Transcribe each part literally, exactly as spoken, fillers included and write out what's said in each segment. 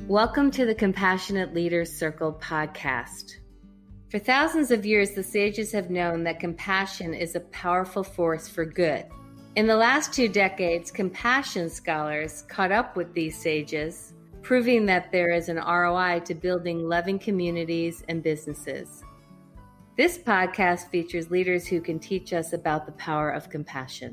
Welcome to the Compassionate Leaders Circle podcast. For thousands of years, the sages have known that compassion is a powerful force for good. In the last two decades, compassion scholars caught up with these sages, proving that there is an R O I to building loving communities and businesses. This podcast features leaders who can teach us about the power of compassion.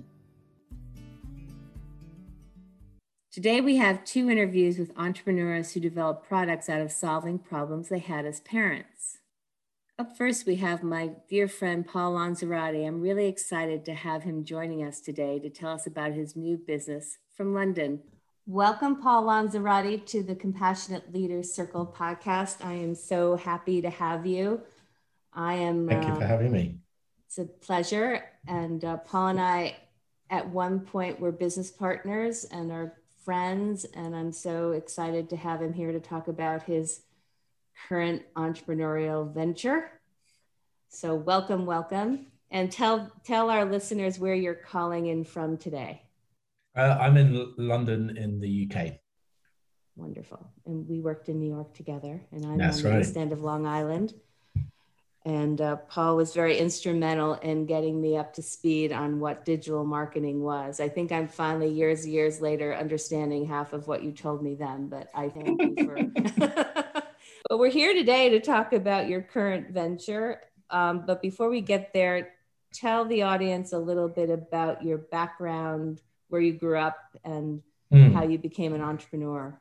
Today, we have two interviews with entrepreneurs who developed products out of solving problems they had as parents. Up first, we have my dear friend, Paul Lanzarotti. I'm really excited to have him joining us today to tell us about his new business from London. Welcome, Paul Lanzarotti, to the Compassionate Leaders Circle podcast. I am so happy to have you. I am. Thank you for uh, having me. It's a pleasure. And uh, Paul and I, at one point, were business partners and are friends, and I'm so excited to have him here to talk about his current entrepreneurial venture. So welcome, welcome. And tell tell our listeners where you're calling in from today. Uh, I'm in L- London in the U K. Wonderful. And we worked in New York together, and I'm That's on the right. east end of Long Island. And uh, Paul was very instrumental in getting me up to speed on what digital marketing was. I think I'm finally, years, years later, understanding half of what you told me then, but I thank you for... But we're here today to talk about your current venture. Um, but before we get there, tell the audience a little bit about your background, where you grew up, and mm. how you became an entrepreneur.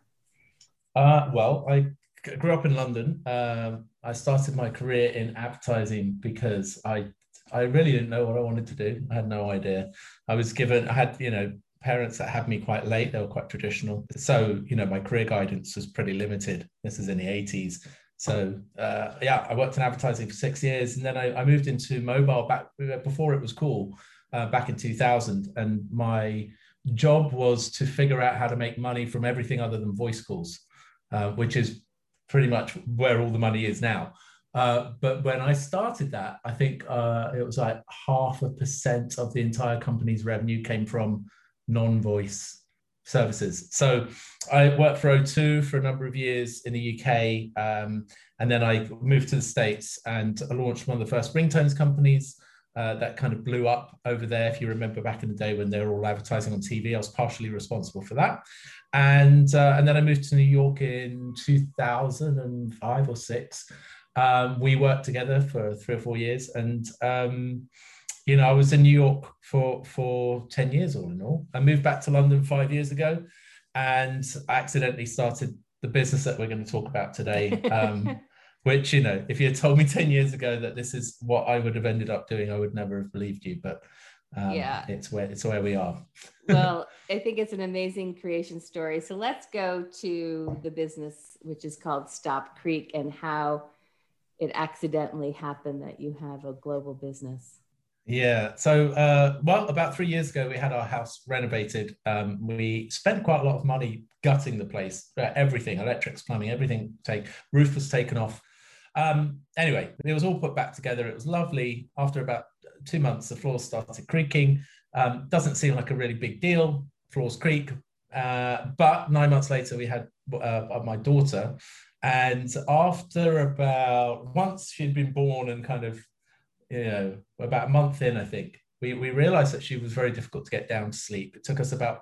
Uh, well, I grew up in London. Um, I started my career in advertising because I I really didn't know what I wanted to do. I had no idea. I was given, I had, you know, parents that had me quite late. They were quite traditional. So, you know, my career guidance was pretty limited. This is in the eighties. So, uh, yeah, I worked in advertising for six years. And then I, I moved into mobile back before it was cool, uh, back in two thousand. And my job was to figure out how to make money from everything other than voice calls, uh, which is pretty much where all the money is now. Uh, but when I started that, I think uh, it was like half a percent of the entire company's revenue came from non-voice services. So I worked for O two for a number of years in the U K. Um, and then I moved to the States and I launched one of the first ringtones companies uh, that kind of blew up over there. If you remember back in the day when they were all advertising on T V, I was partially responsible for that. And, uh, and then I moved to New York in two thousand five or six. Um, we worked together for three or four years. And, um, you know, I was in New York for, for ten years all in all. I moved back to London five years ago and I accidentally started the business that we're going to talk about today. Um, which, you know, if you had told me ten years ago that this is what I would have ended up doing, I would never have believed you. But Um, yeah, it's where it's where we are. Well, I think it's an amazing creation story. So let's go to the business, which is called Stop Creek, and how it accidentally happened that you have a global business. Yeah. So, uh, well, about three years ago, we had our house renovated. Um, we spent quite a lot of money gutting the place, uh, everything, electrics, plumbing, everything. Take roof was taken off. Um, anyway, it was all put back together. It was lovely. After about two months, the floors started creaking. Um, doesn't seem like a really big deal. Floors creak. Uh, but nine months later, we had uh, my daughter. And after about, once she'd been born and kind of, you know, about a month in, I think, we, we realized that she was very difficult to get down to sleep. It took us about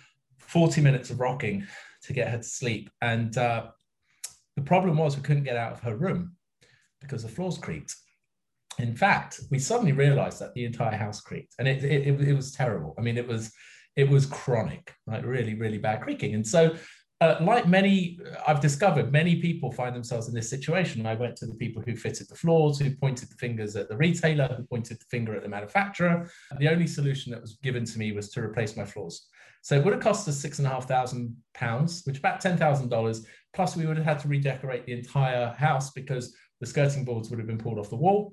forty minutes of rocking to get her to sleep. And uh, the problem was we couldn't get out of her room because the floors creaked. In fact, we suddenly realized that the entire house creaked, and it, it, it, it was terrible. I mean, it was, it was chronic, like really, really bad creaking. And so uh, like many, I've discovered many people find themselves in this situation. I went to the people who fitted the floors, who pointed the fingers at the retailer, who pointed the finger at the manufacturer. The only solution that was given to me was to replace my floors. So it would have cost us six and a half thousand pounds, which is about ten thousand dollars. Plus we would have had to redecorate the entire house because the skirting boards would have been pulled off the wall.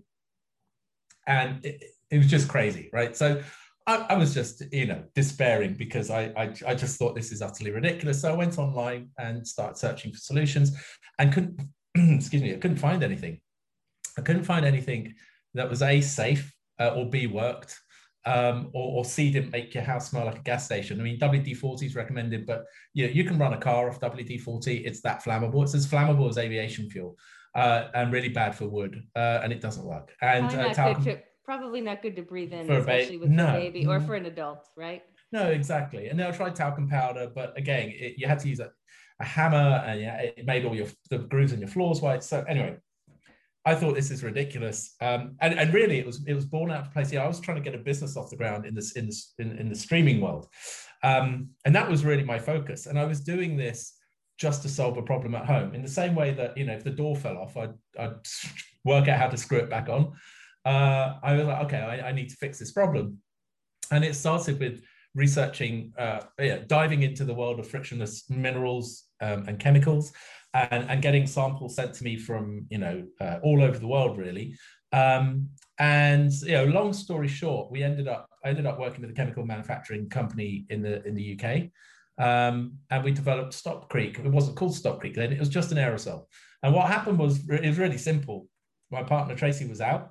And it, it was just crazy, right? So I, I was just, you know, despairing because I, I I just thought this is utterly ridiculous. So I went online and started searching for solutions and couldn't, excuse me, I couldn't find anything. I couldn't find anything that was A, safe uh, or B, worked. Um, or, or C didn't make your house smell like a gas station. I mean, W D forty is recommended, but you know, you can run a car off W D forty. It's that flammable. It's as flammable as aviation fuel, uh, and really bad for wood, uh, and it doesn't work. And probably, uh, not talcum, good to, probably not good to breathe in, for especially ba- with no, a baby or for an adult, right? No, exactly. And then I tried talcum powder, but again, it, you had to use a, a hammer, and yeah, it made all your the grooves in your floors white. So anyway, I thought this is ridiculous, um, and and really it was it was born out of place. Yeah, I was trying to get a business off the ground in this in this in, in the streaming world, um, and that was really my focus. And I was doing this just to solve a problem at home. In the same way that, you know, if the door fell off, I'd, I'd work out how to screw it back on. Uh, I was like, okay, I, I need to fix this problem, and it started with researching, uh, yeah, diving into the world of frictionless minerals um, and chemicals, and, and getting samples sent to me from, you know, uh, all over the world, really. Um, and, you know, long story short, we ended up, I ended up working with a chemical manufacturing company in the, in the U K. Um, and we developed Stop Creek. It wasn't called Stop Creek then, it was just an aerosol. And what happened was, it was really simple. My partner Tracy was out.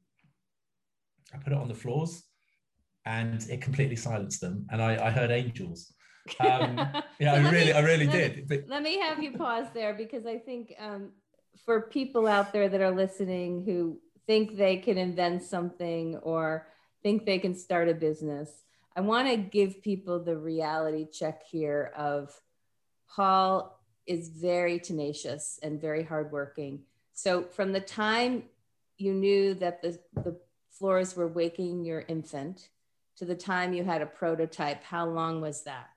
I put it on the floors, and it completely silenced them, and I, I heard angels. Um, yeah, so I really, me, I really let did. Me, but, let me have you pause there, because I think um, for people out there that are listening who think they can invent something or think they can start a business, I want to give people the reality check here of Paul is very tenacious and very hardworking. So from the time you knew that the, the floors were waking your infant to the time you had a prototype, how long was that?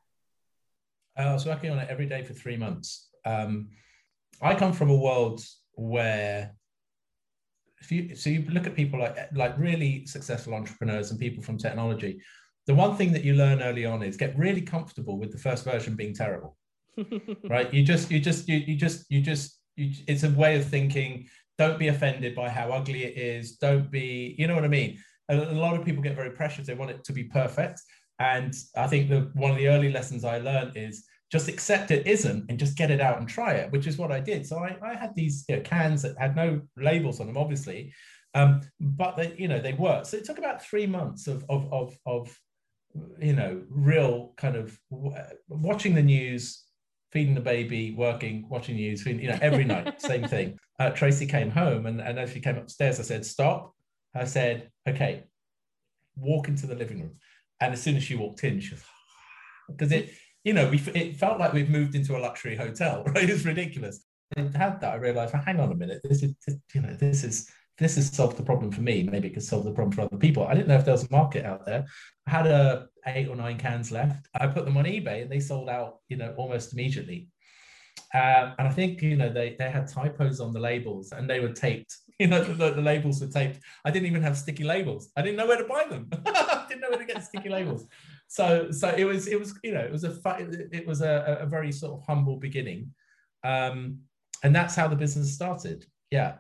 I was working on it every day for three months. Um, I come from a world where, if you so you look at people like like really successful entrepreneurs and people from technology, the one thing that you learn early on is get really comfortable with the first version being terrible. Right? You just you just you you just you just you, it's a way of thinking. Don't be offended by how ugly it is. Don't be, you know what I mean? A, a lot of people get very precious. They want it to be perfect. And I think the one of the early lessons I learned is just accept it isn't, and just get it out and try it, which is what I did. So I, I had these, you know, cans that had no labels on them, obviously, um, but they, you know, they worked. So it took about three months of of of, of you know, real kind of watching the news, feeding the baby, working, watching news, feeding, you know, every night, same thing. Uh, Tracy came home, and, and as she came upstairs, I said, stop. I said, okay, walk into the living room. And as soon as she walked in, she was, because it, you know, we, it felt like we've moved into a luxury hotel, right? It's ridiculous. I had that, I realized, well, hang on a minute, this is, you know, this is, this has solved the problem for me. Maybe it could solve the problem for other people. I didn't know if there was a market out there. I had a eight or nine cans left. I put them on eBay, and they sold out, you know, almost immediately. Um, and I think, you know, they, they had typos on the labels, and they were taped. You know, the, the labels were taped. I didn't even have sticky labels. I didn't know where to buy them. I didn't know where to get sticky labels. So, so it was, it was, you know, it was a, it was a, a very sort of humble beginning, um, and that's how the business started. Yeah,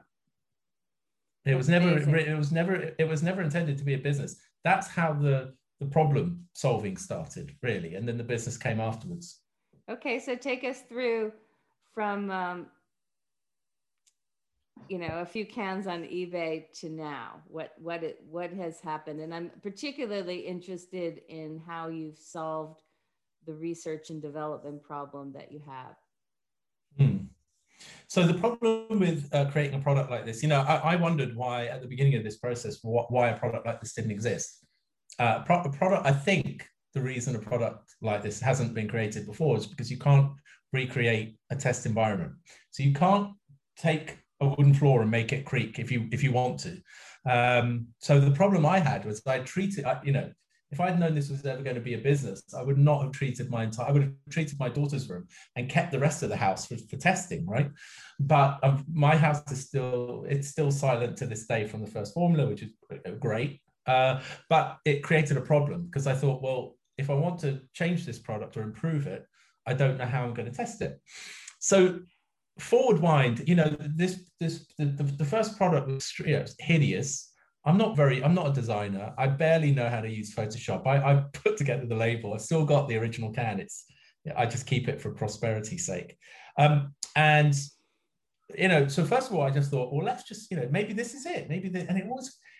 it was never, it was never, it was never intended to be a business. That's how the the problem solving started, really, and then the business came afterwards. Okay, so take us through from, um, you know, a few cans on eBay to now. What what it what has happened, and I'm particularly interested in how you've solved the research and development problem that you have. Hmm. So the problem with uh, creating a product like this, you know, I, I wondered why at the beginning of this process, wh why a product like this didn't exist. Uh, pro a product, I think the reason a product like this hasn't been created before is because you can't recreate a test environment. So you can't take a wooden floor and make it creak if you if you want to. Um, so the problem I had was I treated, I, you know, if I'd known this was ever going to be a business, I would not have treated my entire, I would have treated my daughter's room and kept the rest of the house for, for testing, right? But um, my house is still, it's still silent to this day from the first formula, which is great. Uh, but it created a problem because I thought, well, if I want to change this product or improve it, I don't know how I'm going to test it. So forward wind, you know, this, this, the, the, the first product was, you know, hideous. I'm not very, I'm not a designer. I barely know how to use Photoshop. I, I put together the label. I still got the original can. It's, I just keep it for prosperity's sake. Um, and, you know, so first of all, I just thought, well, let's just, you know, maybe this is it. Maybe, the, and it was,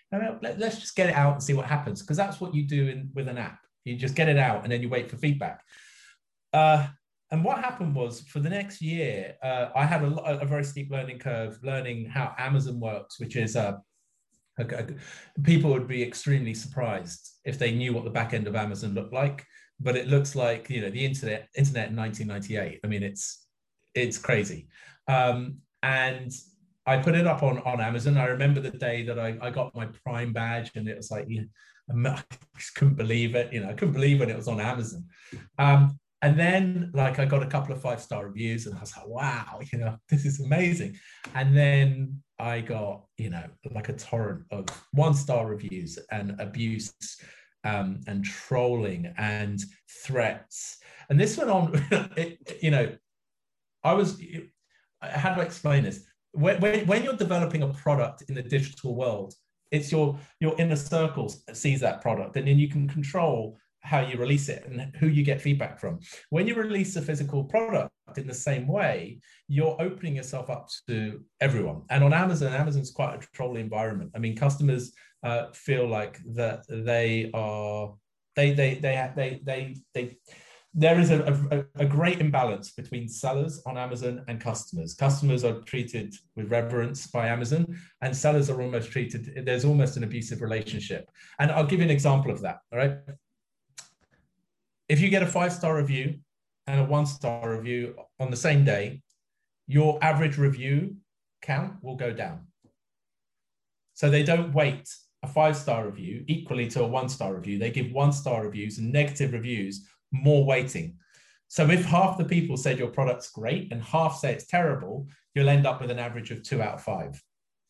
I mean, let, let's just get it out and see what happens, because that's what you do in, with an app. You just get it out and then you wait for feedback. Uh, and what happened was, for the next year, uh, I had a, a very steep learning curve, learning how Amazon works, which is uh, a, a, people would be extremely surprised if they knew what the back end of Amazon looked like. But it looks like, you know, the internet, internet in nineteen ninety-eight. I mean, it's it's crazy. Um, and I put it up on, on Amazon. I remember the day that I, I got my Prime badge, and it was like, you know, I just couldn't believe it. You know, I couldn't believe when it was on Amazon. Um, and then, like, I got a couple of five-star reviews, and I was like, wow, you know, this is amazing. And then I got, you know, like a torrent of one-star reviews and abuse, um, and trolling and threats. And this went on, it, you know, I was, how do I explain this? When, when, when you're developing a product in the digital world, it's your, your inner circles that sees that product, and then you can control how you release it and who you get feedback from. When you release a physical product in the same way, you're opening yourself up to everyone. And on Amazon, Amazon's quite a trolly environment. I mean, customers uh, feel like that they are, they, they, they, they, they, they, there is a, a, a great imbalance between sellers on Amazon and customers. Customers are treated with reverence by Amazon, and sellers are almost treated, there's almost an abusive relationship. And I'll give you an example of that, all right? If you get a five-star review and a one-star review on the same day, your average review count will go down. So they don't weight a five-star review equally to a one-star review. They give one-star reviews and negative reviews more weighting. So if half the people said your product's great and half say it's terrible, you'll end up with an average of two out of five.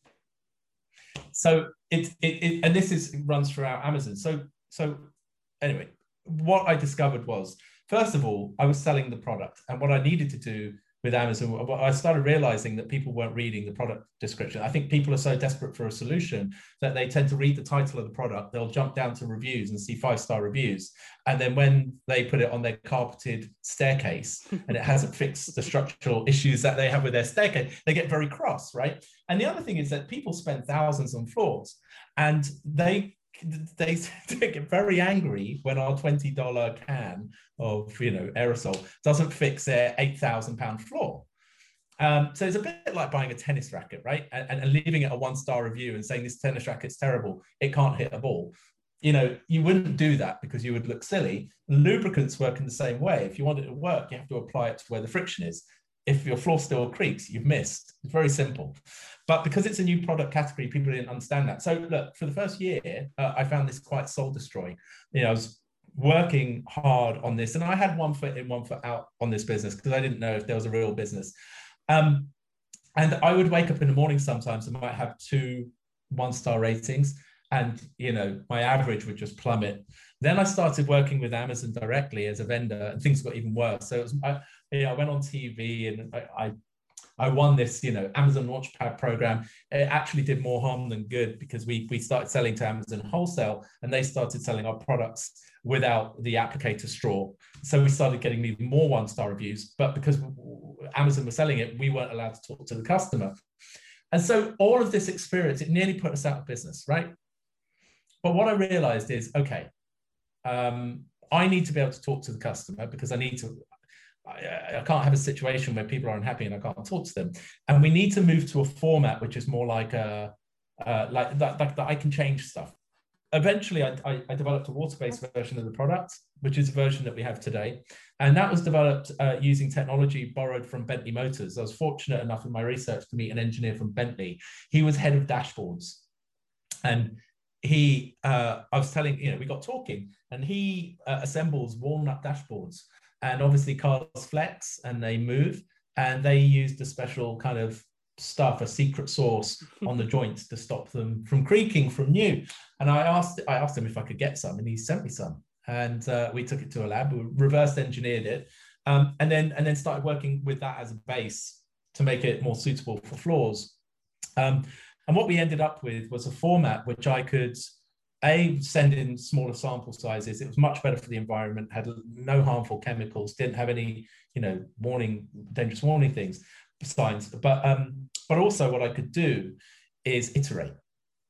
So it, it, it and this is runs throughout Amazon. So, so anyway, what I discovered was, first of all, I was selling the product, and what I needed to do with Amazon, I started realizing that people weren't reading the product description. I think people are so desperate for a solution that they tend to read the title of the product. They'll jump down to reviews and see five-star reviews. And then when they put it on their carpeted staircase and it hasn't fixed the structural issues that they have with their staircase, they get very cross, right? And the other thing is that people spend thousands on floors, and they They, they get very angry when our twenty dollar can of, you know, aerosol doesn't fix their eight thousand pound floor. Um, so it's a bit like buying a tennis racket, right? And, and leaving it a one-star review and saying this tennis racket's terrible, it can't hit a ball. You know, you wouldn't do that because you would look silly. Lubricants work in the same way. If you want it to work, you have to apply it to where the friction is. If your floor still creaks, you've missed. It's very simple. But because it's a new product category, people didn't understand that. So look, for the first year, uh, I found this quite soul destroying. You know, I was working hard on this, and I had one foot in, one foot out on this business because I didn't know if there was a real business. Um, and I would wake up in the morning sometimes and might have two one-star ratings, and, you know, my average would just plummet. Then I started working with Amazon directly as a vendor, and things got even worse. So it was, I, you know, I went on T V, and I, I I won this, you know, Amazon Launchpad program. It actually did more harm than good, because we, we started selling to Amazon wholesale, and they started selling our products without the applicator straw. So we started getting even more one-star reviews, but because Amazon was selling it, we weren't allowed to talk to the customer. And so all of this experience, it nearly put us out of business, right? But what I realized is, okay, um, I need to be able to talk to the customer, because I need to, I, I can't have a situation where people are unhappy and I can't talk to them. And we need to move to a format which is more like a, uh, like that, that, that I can change stuff. Eventually, I, I, I developed a water-based version of the product, which is a version that we have today. And that was developed uh, using technology borrowed from Bentley Motors. I was fortunate enough in my research to meet an engineer from Bentley. He was head of dashboards. And he, uh, I was telling, you know, we got talking, and he uh, assembles walnut dashboards. And obviously cars flex and they move, and they used a special kind of stuff, a secret sauce on the joints to stop them from creaking from new. And I asked, I asked him if I could get some, and he sent me some. And uh, we took it to a lab, we reverse engineered it, um, and then and then started working with that as a base to make it more suitable for floors. Um, and what we ended up with was a format which I could, A, send in smaller sample sizes. It was much better for the environment, had no harmful chemicals, didn't have any, you know, warning, dangerous warning things, signs. But um, but also what I could do is iterate.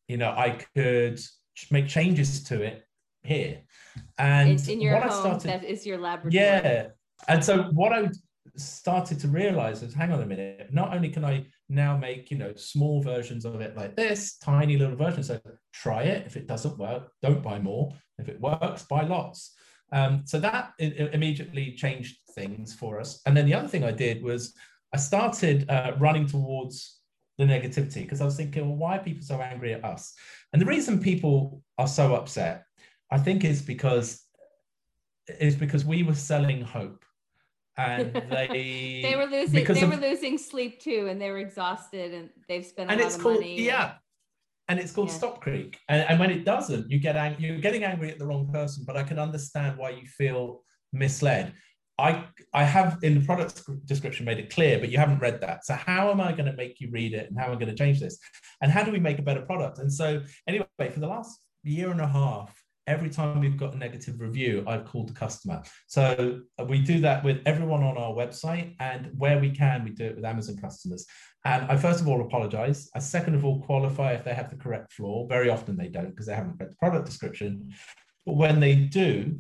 you know, I could make changes to it here. And in, in your what home, I started, that is your laboratory. Yeah. And so what I started to realize is, hang on a minute, not only can I now make, you know, small versions of it like this, tiny little versions. So try it. If it doesn't work, don't buy more. If it works, buy lots. Um, so that immediately changed things for us. And then the other thing I did was I started uh, running towards the negativity, because I was thinking, well, why are people so angry at us? And the reason people are so upset, I think, is because is because we were selling hope. And they they were losing they of, were losing sleep too, and they were exhausted, and they've spent a and lot it's of called, money. Yeah. And it's called yeah. Stop Creek. And, and when it doesn't, you get ang- you're getting angry at the wrong person, but I can understand why you feel misled. I, I have in the product description made it clear, but you haven't read that. So how am I going to make you read it, and how am I going to change this? And how do we make a better product? And so anyway, for the last year and a half, every time we've got a negative review, I've called the customer. So we do that with everyone on our website, and where we can, we do it with Amazon customers. And I first of all apologize. I second of all qualify if they have the correct flaw. Very often they don't, because they haven't read the product description. But when they do,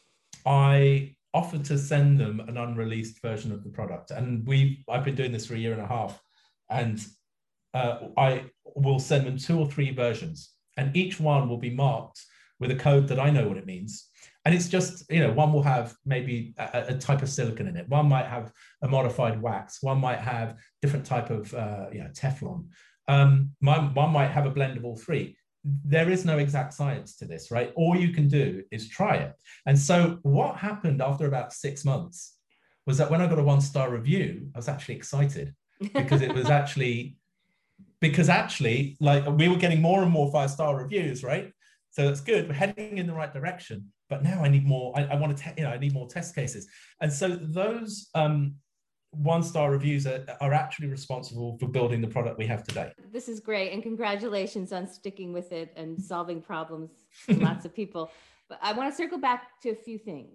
I offer to send them an unreleased version of the product. And we I've been doing this for a year and a half, and uh, I will send them two or three versions, and each one will be marked with a code that I know what it means. And it's just, you know, one will have maybe a, a type of silicon in it. One might have a modified wax. One might have different type of, uh, you know, Teflon. Um, one, one might have a blend of all three. There is no exact science to this, right? All you can do is try it. And so what happened after about six months was that when I got a one-star review, I was actually excited, because it was actually, because actually, like, we were getting more and more five-star reviews, right? So that's good. We're heading in the right direction. But now I need more. I, I want to, you know, I need more test cases. And so those um, one-star reviews are, are actually responsible for building the product we have today. This is great, and congratulations on sticking with it and solving problems for lots of people. But I want to circle back to a few things.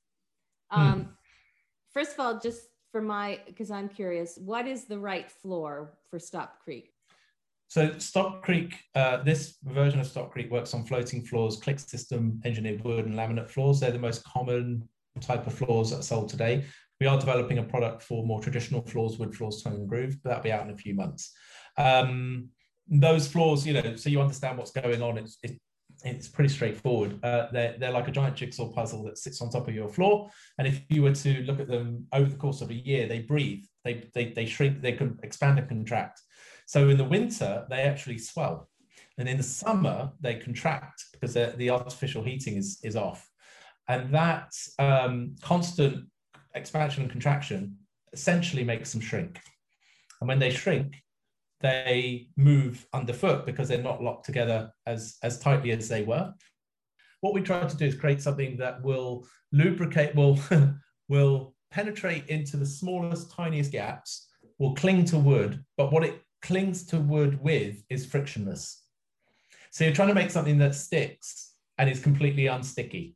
Um, hmm. First of all, just for my, because I'm curious, what is the right floor for Stop Creek? So Stop Creek, uh, this version of Stop Creek works on floating floors, click system, engineered wood, and laminate floors. They're the most common type of floors that are sold today. We are developing a product for more traditional floors, wood floors, tongue and groove, but that'll be out in a few months. Um, those floors, you know, so you understand what's going on. It's it, it's pretty straightforward. Uh, they're, they're like a giant jigsaw puzzle that sits on top of your floor. And if you were to look at them over the course of a year, they breathe, they, they, they shrink, they can expand and contract. So in the winter, they actually swell. And in the summer, they contract because the artificial heating is, is off. And that um, constant expansion and contraction essentially makes them shrink. And when they shrink, they move underfoot because they're not locked together as, as tightly as they were. What we try to do is create something that will lubricate, will, will penetrate into the smallest, tiniest gaps, will cling to wood, but what it clings to wood with is frictionless. So you're trying to make something that sticks and is completely unsticky.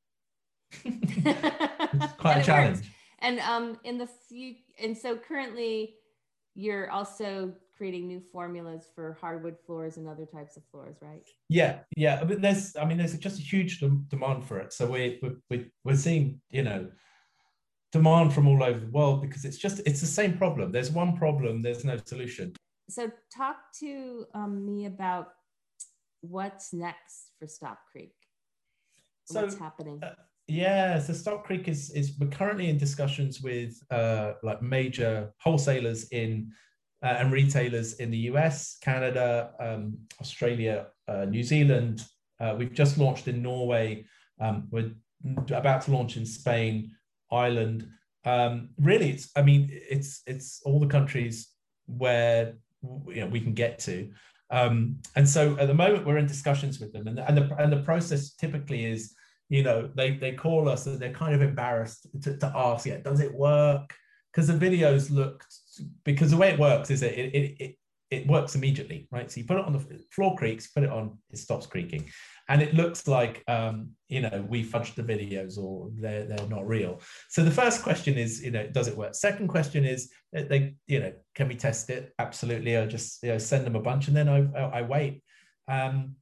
It's quite a challenge. Works. And um, in the few, and so currently you're also creating new formulas for hardwood floors and other types of floors, right? Yeah, yeah. But there's, I mean, there's just a huge demand for it. So we we we're seeing, you know, demand from all over the world, because it's just, it's the same problem. There's one problem, there's no solution. So talk to um, me about what's next for Stop Creek. So, what's happening? Uh, yeah, so Stop Creek is, is we're currently in discussions with uh, like major wholesalers in uh, and retailers in the U S, Canada, um, Australia, uh, New Zealand. Uh, we've just launched in Norway. Um, we're about to launch in Spain, Ireland. Um, really, it's, I mean, it's it's all the countries where, you know, we can get to. Um, and so at the moment we're in discussions with them, and, and, the, and the process typically is, you know, they, they call us and they're kind of embarrassed to, to ask, yeah, does it work? Because the videos looked, because the way it works is that it, it, it, it works immediately, right? So you put it on the floor creaks, put it on, it stops creaking. And it looks like, um, you know, we fudged the videos or they're, they're not real. So the first question is, you know, does it work? Second question is, they, you know, can we test it? Absolutely. I'll just, you know, send them a bunch and then I, I, I wait. Um,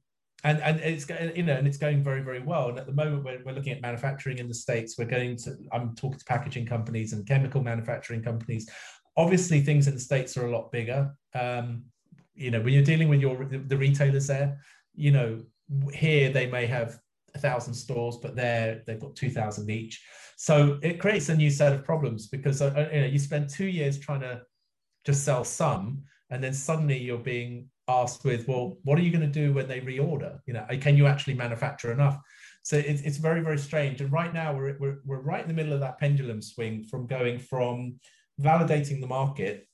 and and it's you know and it's going very, very well. And at the moment we're, we're looking at manufacturing in the States. We're going to I'm talking to packaging companies and chemical manufacturing companies. Obviously things in the States are a lot bigger. Um, you know, when you're dealing with your the, the retailers there, you know, here they may have a thousand stores, but there they've got two thousand each. So it creates a new set of problems, because uh, you know, you spend two years trying to just sell some, and then suddenly you're being asked with, well, what are you going to do when they reorder? You know, can you actually manufacture enough? So it's, it's very, very strange. And right now we're, we're, we're right in the middle of that pendulum swing from going from validating the market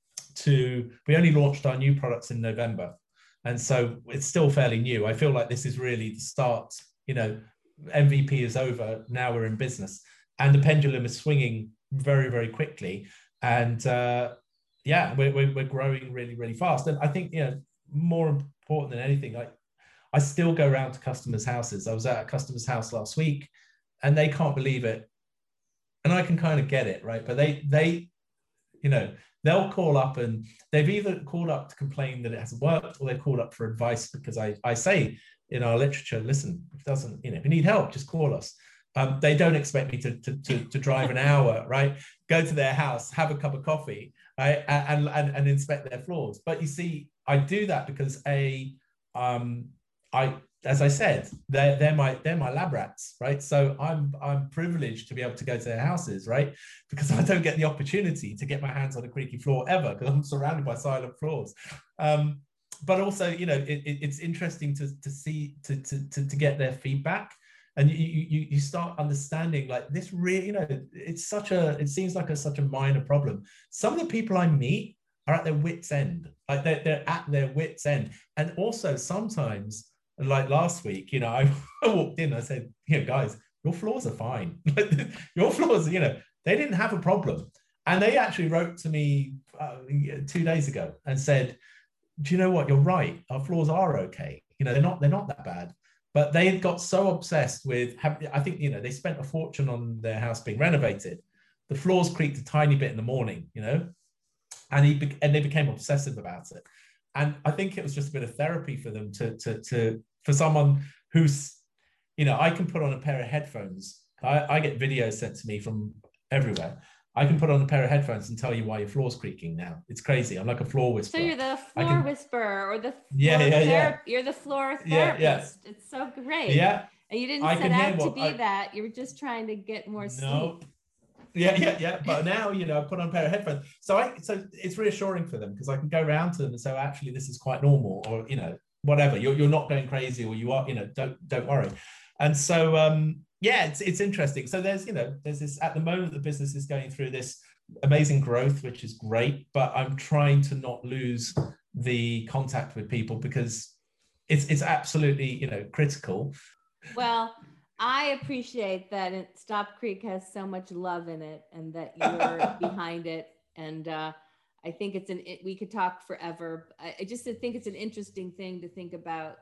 to, we only launched our new products in November. And so it's still fairly new. I feel like this is really the start, you know, M V P is over, now we're in business. And the pendulum is swinging very, very quickly. And uh, yeah, we're, we're growing really, really fast. And I think, you know, more important than anything, like I still go around to customers' houses. I was at a customer's house last week and they can't believe it. And I can kind of get it, right? But they, they, you know, they'll call up and they've either called up to complain that it hasn't worked, or they've called up for advice, because I, I say in our literature, listen, if it doesn't, you know, if you need help, just call us. Um, they don't expect me to, to, to, to drive an hour, right? Go to their house, have a cup of coffee, right? And, and, and inspect their floors. But you see, I do that because a, um, I, as I said, they're, they're my they're my lab rats, right? So I'm I'm privileged to be able to go to their houses, right? Because I don't get the opportunity to get my hands on a creaky floor ever, because I'm surrounded by silent floors. Um, but also, you know, it, it, it's interesting to to see to, to to to get their feedback, and you you you start understanding, like, this really, you know, it's such a it seems like a such a minor problem. Some of the people I meet are at their wits' end, like they're they're at their wits' end, and also sometimes. Like last week, you know, I, I walked in, I said, you know, guys, your floors are fine. Your floors, you know, they didn't have a problem. And they actually wrote to me uh, two days ago and said, do you know what? You're right. Our floors are okay. You know, they're not, they're not that bad. But they got so obsessed with, have, I think, you know, they spent a fortune on their house being renovated. The floors creaked a tiny bit in the morning, you know, and he and they became obsessive about it. And I think it was just a bit of therapy for them to, to, to for someone who's, you know, I can put on a pair of headphones. I, I get videos sent to me from everywhere. I can put on a pair of headphones and tell you why your floor's creaking now. It's crazy. I'm like a floor whisperer. So you're the floor can, whisperer, or the floor yeah, yeah, yeah. You're the floor therapist. Yeah, yeah. It's so great. Yeah. And you didn't I set out to be I, that. You were just trying to get more no. sleep. Yeah, yeah, yeah. But now, you know, I put on a pair of headphones. So I so it's reassuring for them, because I can go around to them and say, oh, actually, this is quite normal, or, you know, whatever. You're you're not going crazy, or you are, you know, don't don't worry. And so um, yeah, it's it's interesting. So there's, you know, there's this, at the moment the business is going through this amazing growth, which is great, but I'm trying to not lose the contact with people, because it's it's absolutely, you know, critical. Well, I appreciate that it, Stop Creek has so much love in it, and that you're behind it. And uh, I think it's an, it, we could talk forever. I, I just think it's an interesting thing to think about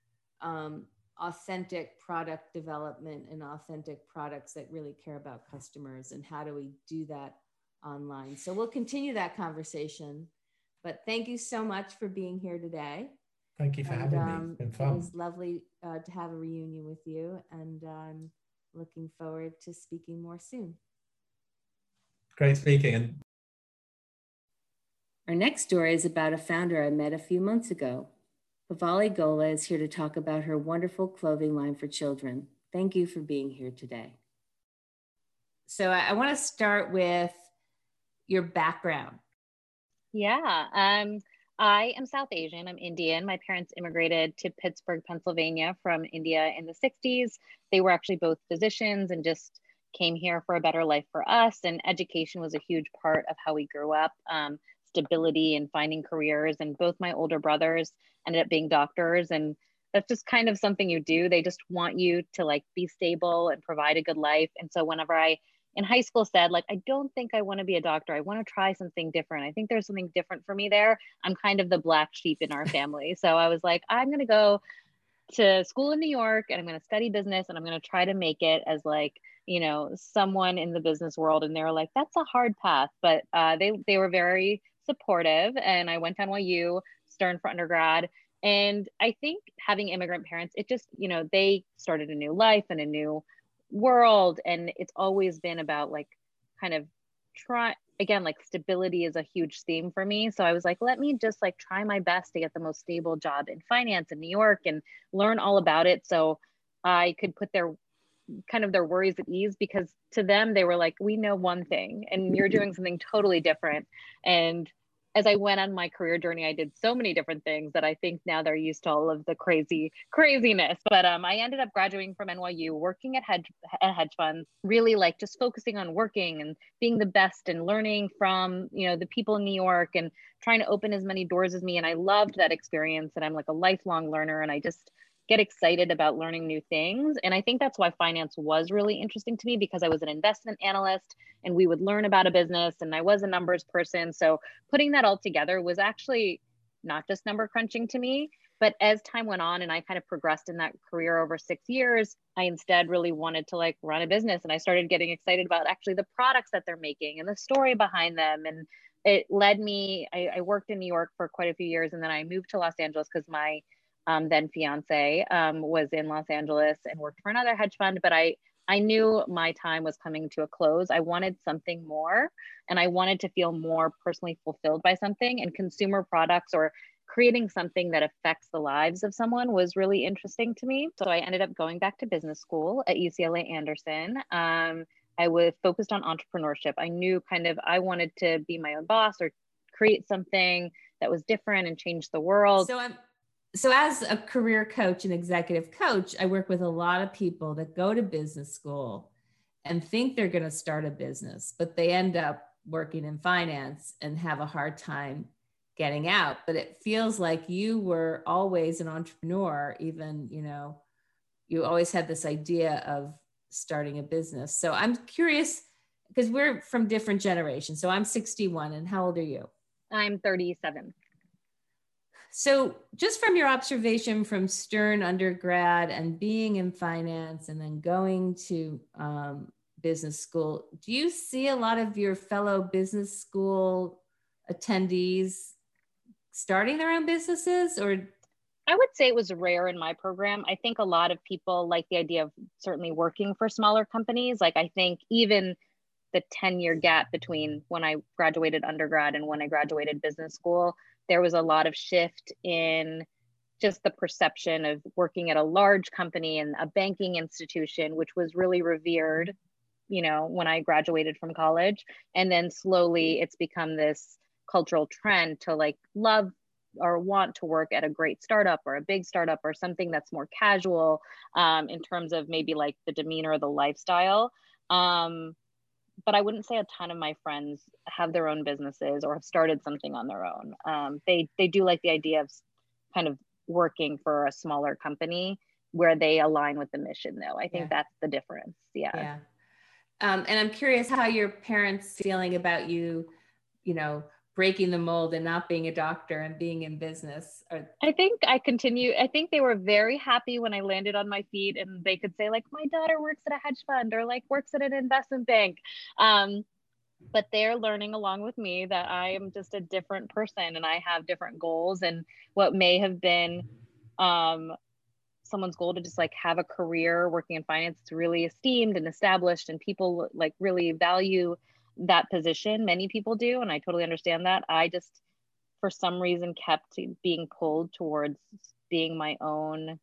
um, authentic product development and authentic products that really care about customers, and how do we do that online. So we'll continue that conversation, but thank you so much for being here today. Thank you for and, having um, me. It's been fun. It was lovely uh, to have a reunion with you, and I'm looking forward to speaking more soon. Great speaking. And our next story is about a founder I met a few months ago. Pavali Gola is here to talk about her wonderful clothing line for children. Thank you for being here today. So I, I want to start with your background. Yeah. Um, I am South Asian. I'm Indian. My parents immigrated to Pittsburgh, Pennsylvania from India in the sixties. They were actually both physicians and just came here for a better life for us. And education was a huge part of how we grew up, um, stability and finding careers. And both my older brothers ended up being doctors. And that's just kind of something you do. They just want you to like be stable and provide a good life. And so whenever I in high school said, like, I don't think I want to be a doctor. I want to try something different. I think there's something different for me there. I'm kind of the black sheep in our family. So I was like, I'm going to go to school in New York and I'm going to study business and I'm going to try to make it as like, you know, someone in the business world. And they were like, that's a hard path, but uh, they, they were very supportive. And I went to N Y U, Stern for undergrad. And I think having immigrant parents, it just, you know, they started a new life and a new world. And it's always been about like kind of try again, like stability is a huge theme for me. So I was like, let me just like try my best to get the most stable job in finance in New York and learn all about it. So I could put their kind of their worries at ease, because to them, they were like, we know one thing and you're doing something totally different. And as I went on my career journey, I did so many different things that I think now they're used to all of the crazy craziness. But um, I ended up graduating from N Y U, working at hedge, at hedge funds, really like just focusing on working and being the best and learning from, you know, the people in New York and trying to open as many doors as me. And I loved that experience. And I'm like a lifelong learner, and I just get excited about learning new things. And I think that's why finance was really interesting to me, because I was an investment analyst and we would learn about a business and I was a numbers person. So putting that all together was actually not just number crunching to me. But as time went on and I kind of progressed in that career over six years, I instead really wanted to like run a business. And I started getting excited about actually the products that they're making and the story behind them. And it led me, I, I worked in New York for quite a few years, and then I moved to Los Angeles because my um, then fiance um, was in Los Angeles and worked for another hedge fund. But I, I knew my time was coming to a close. I wanted something more, and I wanted to feel more personally fulfilled by something, and consumer products or creating something that affects the lives of someone was really interesting to me. So I ended up going back to business school at U C L A Anderson. Um, I was focused on entrepreneurship. I knew kind of I wanted to be my own boss or create something that was different and change the world. So I'm So as a career coach and executive coach, I work with a lot of people that go to business school and think they're going to start a business, but they end up working in finance and have a hard time getting out. But it feels like you were always an entrepreneur, even, you know, you always had this idea of starting a business. So I'm curious, because we're from different generations. So I'm sixty-one, and how old are you? I'm thirty-seven. So just from your observation from Stern undergrad and being in finance and then going to um, business school, do you see a lot of your fellow business school attendees starting their own businesses? Or I would say it was rare in my program. I think a lot of people like the idea of certainly working for smaller companies. Like I think even the ten year gap between when I graduated undergrad and when I graduated business school, there was a lot of shift in just the perception of working at a large company and a banking institution, which was really revered, you know, when I graduated from college. And then slowly it's become this cultural trend to like love or want to work at a great startup or a big startup or something that's more casual um, in terms of maybe like the demeanor or the lifestyle. Um, but I wouldn't say a ton of my friends have their own businesses or have started something on their own. Um, they they do like the idea of kind of working for a smaller company where they align with the mission, though. I think yeah. that's the difference. Yeah. Yeah. Um, and I'm curious how your parents feeling about you, you know, breaking the mold and not being a doctor and being in business. Or- I think I continue. I think they were very happy when I landed on my feet and they could say like, my daughter works at a hedge fund or like works at an investment bank. Um, but they're learning along with me that I am just a different person and I have different goals, and what may have been um, someone's goal to just like have a career working in finance, it's really esteemed and established and people like really value that position. Many people do. And I totally understand that. I just, for some reason, kept being pulled towards being my own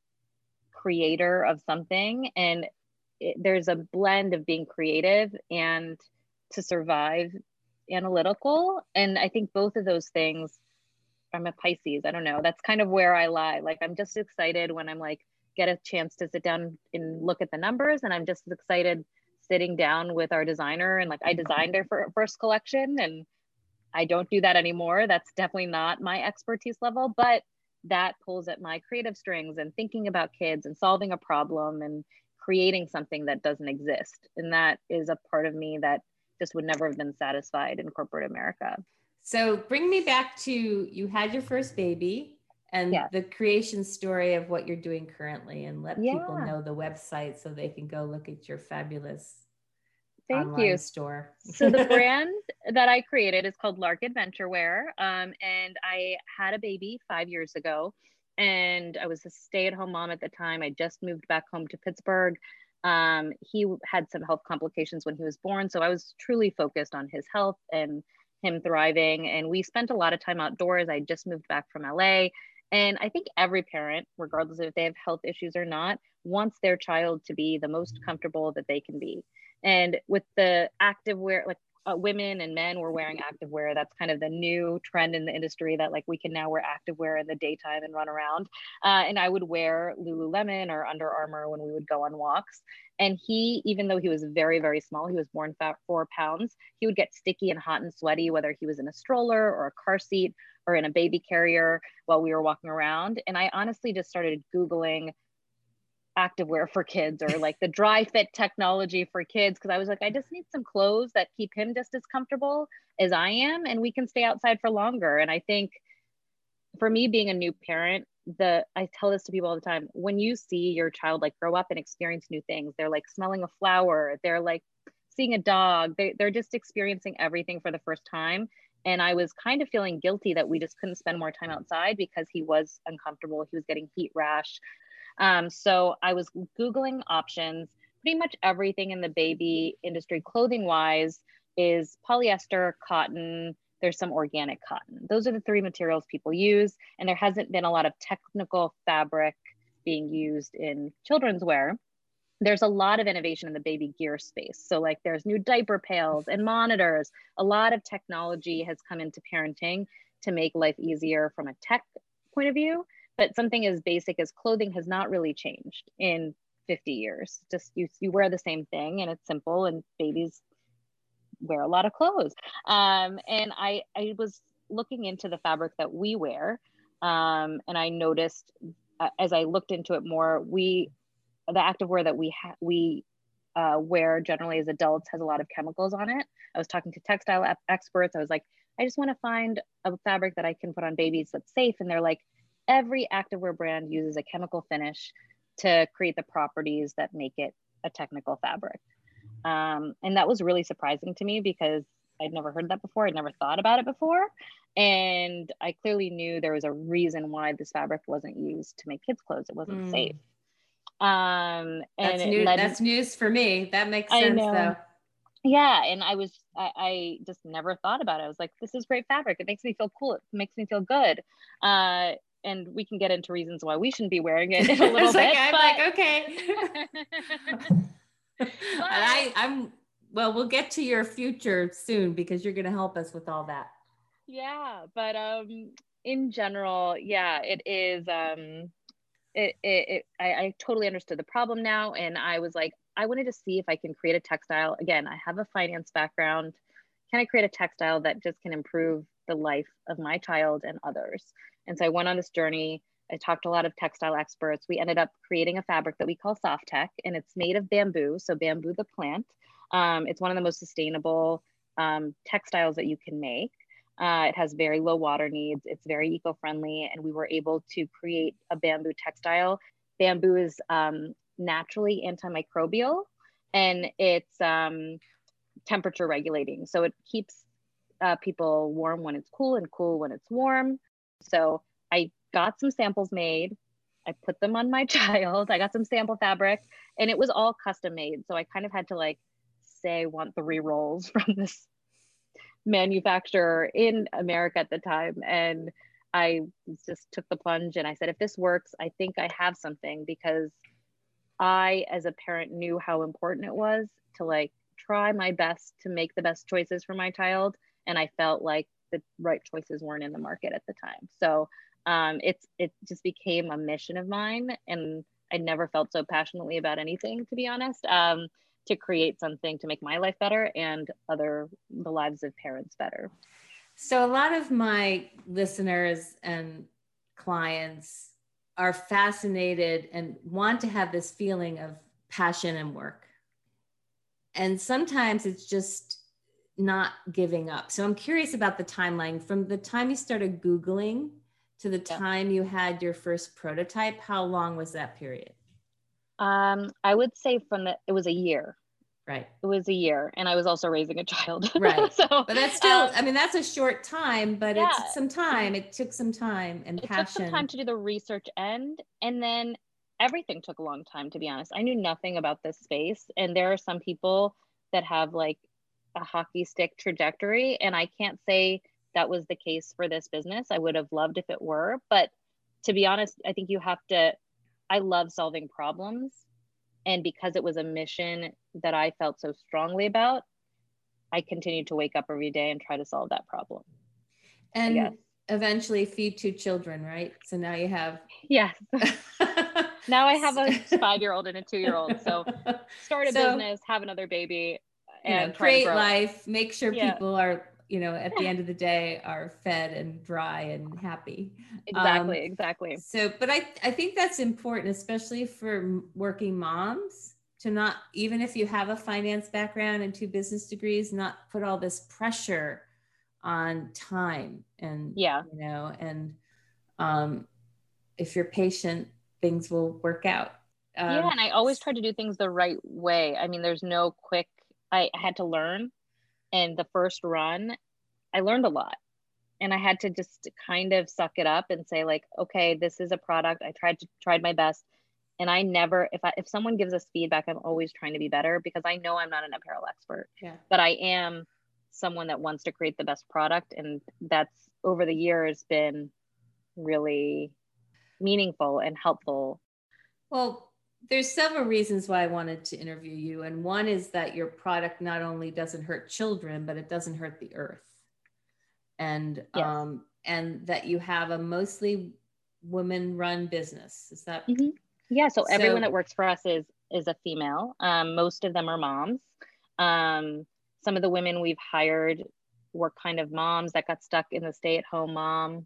creator of something. And it, there's a blend of being creative and to survive analytical. And I think both of those things, I'm a Pisces, I don't know, that's kind of where I lie. Like, I'm just excited when I'm like, get a chance to sit down and look at the numbers. And I'm just as excited sitting down with our designer. And like, I designed our first collection and I don't do that anymore. That's definitely not my expertise level, but that pulls at my creative strings and thinking about kids and solving a problem and creating something that doesn't exist. And that is a part of me that just would never have been satisfied in corporate America. So bring me back to, you had your first baby and yeah. the creation story of what you're doing currently, and let yeah. people know the website so they can go look at your fabulous Thank online you. store. So the brand that I created is called Lark Adventure Wear. Um, and I had a baby five years ago. and I was a stay-at-home mom at the time. I just moved back home to Pittsburgh. Um, he had some health complications when he was born, so I was truly focused on his health and him thriving. And we spent a lot of time outdoors. I just moved back from L A. And I think every parent, regardless of if they have health issues or not, wants their child to be the most comfortable that they can be. And with the activewear, like uh, women and men were wearing activewear. That's kind of the new trend in the industry, that like we can now wear activewear in the daytime and run around. Uh, and I would wear Lululemon or Under Armour when we would go on walks. And he, even though he was very, very small, he was born fat four pounds, he would get sticky and hot and sweaty, whether he was in a stroller or a car seat or in a baby carrier while we were walking around. And I honestly just started Googling activewear for kids, or like the dry fit technology for kids, because I was like, I just need some clothes that keep him just as comfortable as I am, and we can stay outside for longer. And I think for me, being a new parent, the I tell this to people all the time, when you see your child like grow up and experience new things, they're like smelling a flower, they're like seeing a dog, they, they're just experiencing everything for the first time. And I was kind of feeling guilty that we just couldn't spend more time outside because he was uncomfortable, he was getting heat rash. Um, so I was Googling options. Pretty much everything in the baby industry, clothing wise, is polyester, cotton, there's some organic cotton. Those are the three materials people use. And there hasn't been a lot of technical fabric being used in children's wear. There's a lot of innovation in the baby gear space. So like there's new diaper pails and monitors. A lot of technology has come into parenting to make life easier from a tech point of view. But something as basic as clothing has not really changed in fifty years. Just you, you wear the same thing and it's simple, and babies wear a lot of clothes. Um, and I, I was looking into the fabric that we wear. Um, and I noticed uh, as I looked into it more, we, the activewear that we ha- we uh, wear generally as adults has a lot of chemicals on it. I was talking to textile ep- experts. I was like, I just want to find a fabric that I can put on babies that's safe. And they're like, every activewear brand uses a chemical finish to create the properties that make it a technical fabric. Um, and that was really surprising to me because I'd never heard that before. I'd never thought about it before. And I clearly knew there was a reason why this fabric wasn't used to make kids' clothes. It wasn't mm. safe. Um, and that's, new, led, that's news for me. That makes sense though. Yeah. And I was, I, I just never thought about it. I was like, this is great fabric. It makes me feel cool. It makes me feel good. Uh, and we can get into reasons why we shouldn't be wearing it in a little bit. Like, I'm but... like, okay. But, and I, I'm, well, we'll get to your future soon because you're going to help us with all that. Yeah. But, um, in general, yeah, it is, um, it, it, it I, I totally understood the problem now. And I was like, I wanted to see if I can create a textile. Again, I have a finance background. Can I create a textile that just can improve the life of my child and others? And so I went on this journey. I talked to a lot of textile experts. We ended up creating a fabric that we call Softech, and it's made of bamboo. So bamboo, the plant. Um, it's one of the most sustainable um, textiles that you can make. Uh, it has very low water needs. It's very eco-friendly, and we were able to create a bamboo textile. Bamboo is um, naturally antimicrobial, and it's um, temperature regulating. So it keeps uh, people warm when it's cool and cool when it's warm. So I got some samples made. I put them on my child. I got some sample fabric, and it was all custom made. So I kind of had to like say I want three rolls from this manufacturer in America at the time. And I just took the plunge and I said, if this works, I think I have something, because I, as a parent, knew how important it was to like try my best to make the best choices for my child. And I felt like the right choices weren't in the market at the time. So um, it's, it just became a mission of mine. And I never felt so passionately about anything, to be honest, um, to create something to make my life better and other, the lives of parents better. So a lot of my listeners and clients are fascinated and want to have this feeling of passion and work. And sometimes it's just not giving up. So I'm curious about the timeline from the time you started Googling to the time you had your first prototype. How long was that period? Um, I would say from the, it was a year. Right. It was a year, and I was also raising a child. Right. So, but that's still, um, I mean, that's a short time, but yeah, it's some time. It took some time and it passion. took some time to do the research end, and then everything took a long time, to be honest. I knew nothing about this space, and there are some people that have like a hockey stick trajectory, and I can't say that was the case for this business. I would have loved if it were, but to be honest, I think you have to, I love solving problems. And because it was a mission that I felt so strongly about, I continued to wake up every day and try to solve that problem. And eventually feed two children, right? So now you have. Yes. Now I have a five-year-old and a two-year-old. So start a so, business, have another baby, and you know, try create to grow life, it. Make sure yeah. people are, you know, at the end of the day are fed and dry and happy. Exactly, um, exactly. So, but I, I think that's important, especially for working moms, to not, even if you have a finance background and two business degrees, not put all this pressure on time and, yeah, you know, and um, if you're patient, things will work out. Um, yeah, and I always try to do things the right way. I mean, there's no quick, I had to learn. And the first run, I learned a lot. And I had to just kind of suck it up and say like, okay, this is a product. I tried to tried my best. And I never, if I, if someone gives us feedback, I'm always trying to be better, because I know I'm not an apparel expert, yeah. but I am someone that wants to create the best product. And that's over the years been really meaningful and helpful. Well, there's several reasons why I wanted to interview you. And one is that your product not only doesn't hurt children, but it doesn't hurt the earth. And, yes. um, and that you have a mostly women run business. Is that? Mm-hmm. Yeah. So, so everyone that works for us is, is a female. Um, most of them are moms. Um, some of the women we've hired were kind of moms that got stuck in the stay-at-home mom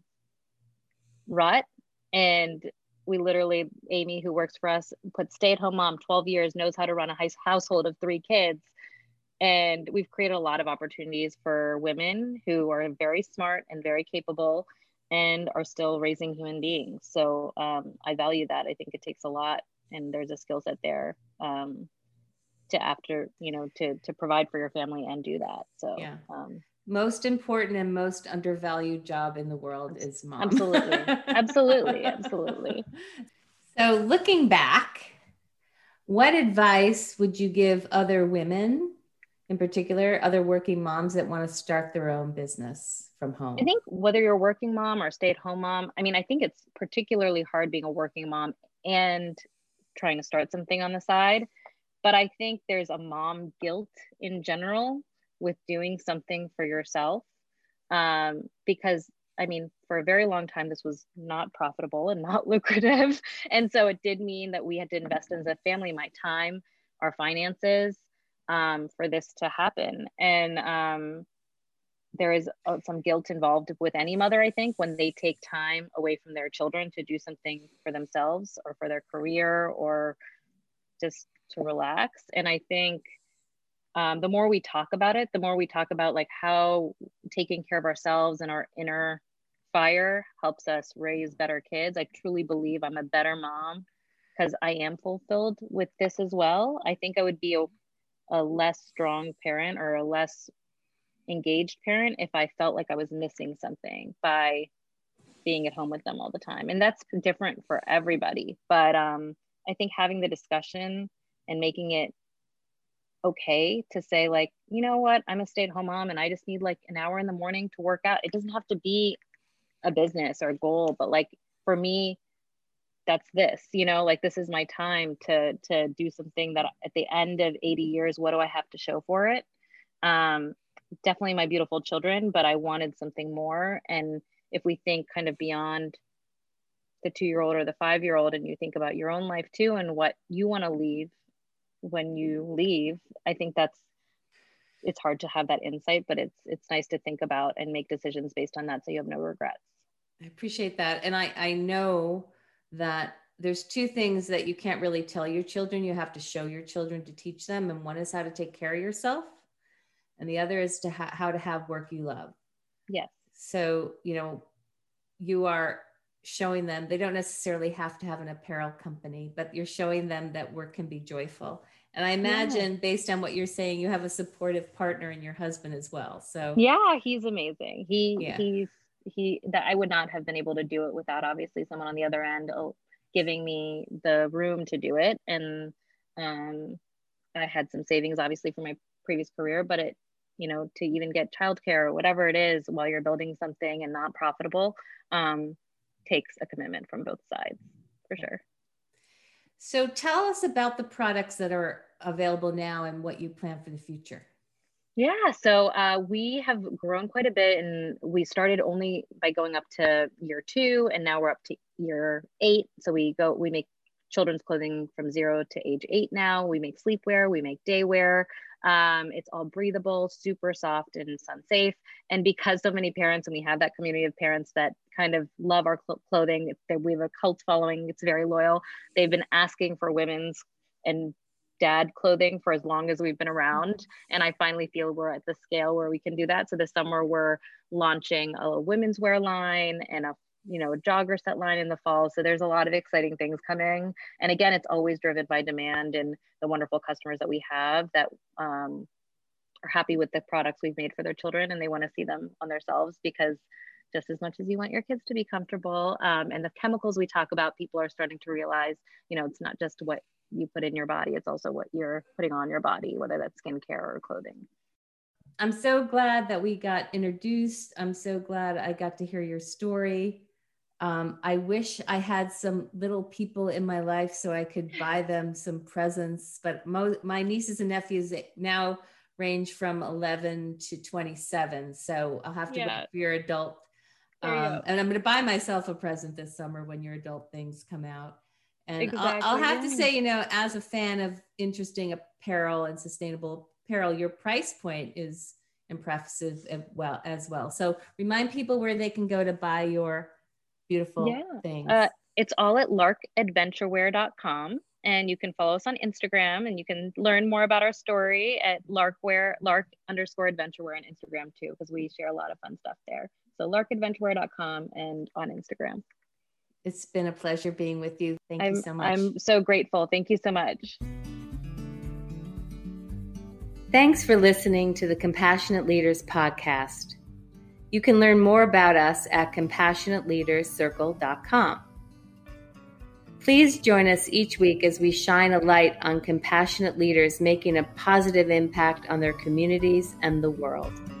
rut. And we literally, Amy, who works for us, put stay-at-home mom, twelve years, knows how to run a household of three kids. And we've created a lot of opportunities for women who are very smart and very capable and are still raising human beings. So um, I value that. I think it takes a lot, and there's a skill set there um, to after, you know, to, to provide for your family and do that. So yeah. Um, most important and most undervalued job in the world is mom. Absolutely. Absolutely. Absolutely. So looking back, what advice would you give other women, in particular, other working moms that want to start their own business from home? I think whether you're a working mom or a stay-at-home mom, I mean, I think it's particularly hard being a working mom and trying to start something on the side. But I think there's a mom guilt in general with doing something for yourself. Um, because I mean, for a very long time, this was not profitable and not lucrative. And so it did mean that we had to invest in the family, my time, our finances, um, for this to happen. And um, there is some guilt involved with any mother, I think, when they take time away from their children to do something for themselves or for their career or just to relax. And I think um, the more we talk about it, the more we talk about like how taking care of ourselves and our inner fire helps us raise better kids. I truly believe I'm a better mom because I am fulfilled with this as well. I think I would be a, a less strong parent or a less engaged parent if I felt like I was missing something by being at home with them all the time. And that's different for everybody. But um, I think having the discussion and making it okay to say like, you know what, I'm a stay-at-home mom and I just need like an hour in the morning to work out. It doesn't have to be a business or a goal, but like for me, that's this, you know, like this is my time to to do something that at the end of eighty years, what do I have to show for it? Um, definitely my beautiful children, but I wanted something more. And if we think kind of beyond the two-year-old or the five-year-old and you think about your own life too and what you want to leave when you leave, I think that's, it's hard to have that insight, but it's it's nice to think about and make decisions based on that so you have no regrets. I appreciate that. And I, I know that there's two things that you can't really tell your children. You have to show your children to teach them. And one is how to take care of yourself. And the other is to ha- how to have work you love. Yes. So, you know, you are showing them, they don't necessarily have to have an apparel company, but you're showing them that work can be joyful. And I imagine yeah. based on what you're saying, you have a supportive partner in your husband as well. So yeah, he's amazing. He, yeah. he's, he, that I would not have been able to do it without obviously someone on the other end giving me the room to do it. And um, I had some savings obviously from my previous career, but it, you know, to even get childcare or whatever it is while you're building something and not profitable, um, takes a commitment from both sides for sure. So tell us about the products that are available now and what you plan for the future. Yeah, so uh, we have grown quite a bit, and we started only by going up to year two, and now we're up to year eight. So we go, we make children's clothing from zero to age eight now. We make sleepwear, we make daywear. Um, it's all breathable, super soft, and sun safe. And because so many parents, and we have that community of parents that kind of love our cl- clothing, that we have a cult following, it's very loyal. They've been asking for women's and dad clothing for as long as we've been around. And I finally feel we're at the scale where we can do that. So this summer we're launching a women's wear line and a you know, a jogger set line in the fall. So there's a lot of exciting things coming. And again, it's always driven by demand and the wonderful customers that we have that um, are happy with the products we've made for their children, and they want to see them on themselves, because just as much as you want your kids to be comfortable um, and the chemicals we talk about, people are starting to realize, you know, it's not just what you put in your body, it's also what you're putting on your body, whether that's skincare or clothing. I'm so glad that we got introduced. I'm so glad I got to hear your story. Um, I wish I had some little people in my life so I could buy them some presents, but mo- my nieces and nephews now range from eleven to twenty-seven. So I'll have to yeah. wait for your adult. Um, you and I'm going to buy myself a present this summer when your adult things come out. And exactly, I'll, I'll have yeah. to say, you know, as a fan of interesting apparel and sustainable apparel, your price point is impressive as well. As well. So remind people where they can go to buy your beautiful yeah. things. Uh, it's all at lark adventurewear dot com, and you can follow us on Instagram, and you can learn more about our story at larkwear, lark underscore adventurewear on Instagram too, because we share a lot of fun stuff there. So lark adventurewear dot com and on Instagram. It's been a pleasure being with you. Thank I'm, you so much. I'm so grateful. Thank you so much. Thanks for listening to the Compassionate Leaders podcast. You can learn more about us at compassionate leaders circle dot com. Please join us each week as we shine a light on compassionate leaders making a positive impact on their communities and the world.